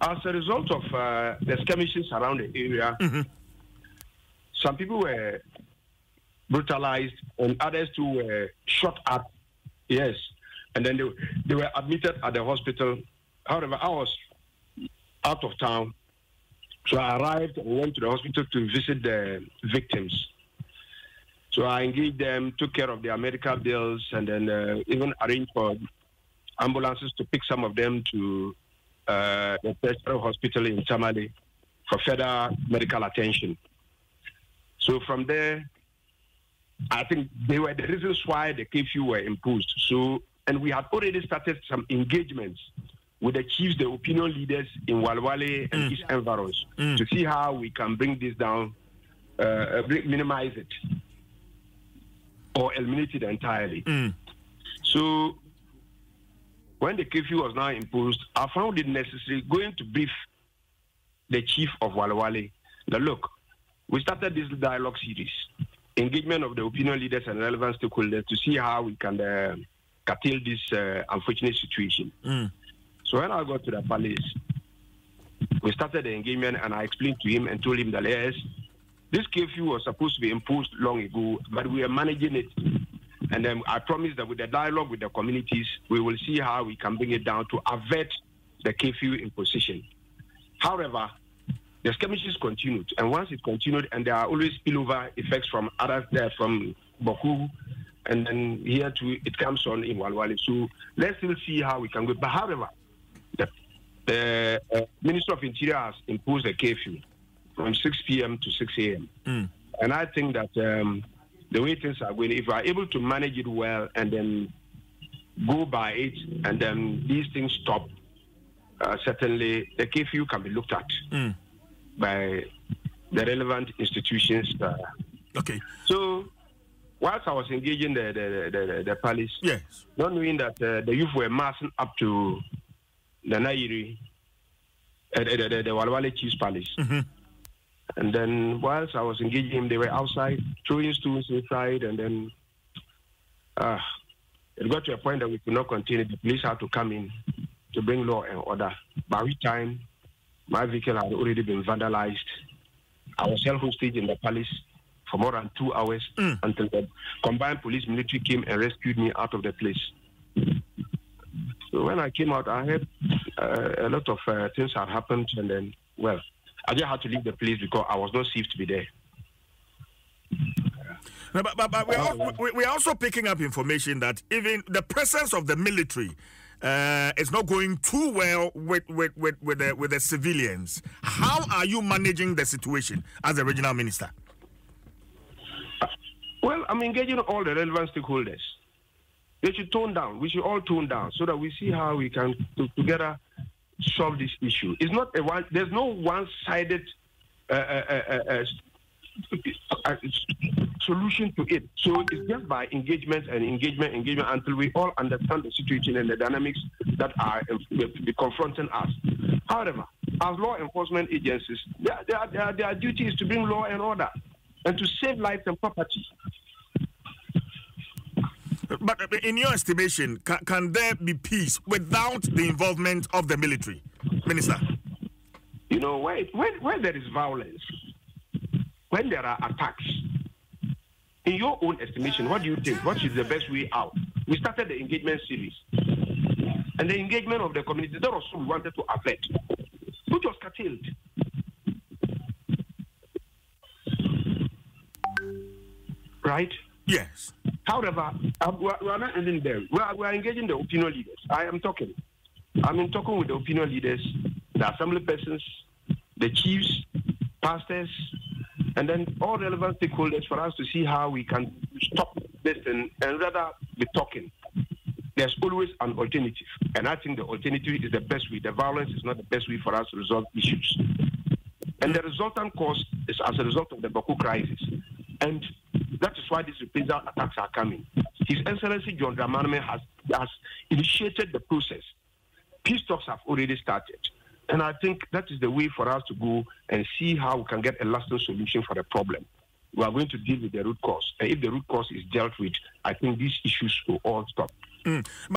as a result of the skirmishes around the area, some people were brutalized and others too were shot at. Yes. And then they were admitted at the hospital. However, I was out of town. So I arrived and went to the hospital to visit the victims. So I engaged them, took care of their medical bills, and then even arranged for ambulances to pick some of them to the tertiary hospital in Tamale for further medical attention. So from there, I think they were the reasons why the curfew were imposed. So, and we had already started some engagements with the chiefs, the opinion leaders in Walwale and East Environs to see how we can bring this down, minimize it, or eliminate it entirely. So, when the curfew was now imposed, I found it necessary going to brief the chief of Walwale that, look, we started this dialogue series, engagement of the opinion leaders and relevant stakeholders to see how we can curtail this unfortunate situation. So when I got to the palace, we started the engagement and I explained to him and told him that, yes, this curfew was supposed to be imposed long ago, but we are managing it. And then I promised that with the dialogue with the communities, we will see how we can bring it down to avert the curfew imposition. However, the skirmishes continued, and once it continued, and there are always spillover effects from others there, from Boku, and then here too, it comes on in Walwale. So let's still see how we can go. But however, the Minister of Interior has imposed a curfew from 6 p.m. to 6 a.m. And I think that the way things are going, if we are able to manage it well and then go by it, and then these things stop, certainly the curfew can be looked at by the relevant institutions. Okay. So, whilst I was engaging the palace, yes, not knowing that the youth were massing up to the Nairi, the Walwale Chief's Palace. And then whilst I was engaging him, they were outside, throwing stones inside, and then it got to a point that we could not continue. The police had to come in to bring law and order. By which time, my vehicle had already been vandalized. I was held hostage in the palace for more than 2 hours until the combined police military came and rescued me out of the place. So when I came out, I heard a lot of things had happened, and then, well, I just had to leave the place because I was not safe to be there. No, but we're also picking up information that even the presence of the military is not going too well with the civilians. How are you managing the situation as the regional minister? Well, I'm engaging all the relevant stakeholders. They should tone down. We should all tone down so that we see how we can together solve this issue. It's not there's no one-sided solution to it. So it's just by engagement until we all understand the situation and the dynamics that are confronting us. However, as law enforcement agencies, their duty is to bring law and order and to save lives and property. But in your estimation, can there be peace without the involvement of the military, Minister? You know, where there is violence, when there are attacks, in your own estimation, what do you think? What is the best way out? We started the engagement series. And the engagement of the community, that was what we wanted to avert, which was curtailed. Right? Yes. However, we are not ending there. We are engaging the opinion leaders. I'm talking with the opinion leaders, the assembly persons, the chiefs, pastors, and then all relevant stakeholders for us to see how we can stop this and rather be talking. There's always an alternative. And I think the alternative is the best way. The violence is not the best way for us to resolve issues. And the resultant cause is as a result of the Boku crisis. And that is why these reprisal attacks are coming. His Excellency John Dramani has initiated the process. Peace talks have already started. And I think that is the way for us to go and see how we can get a lasting solution for the problem. We are going to deal with the root cause. And if the root cause is dealt with, I think these issues will all stop.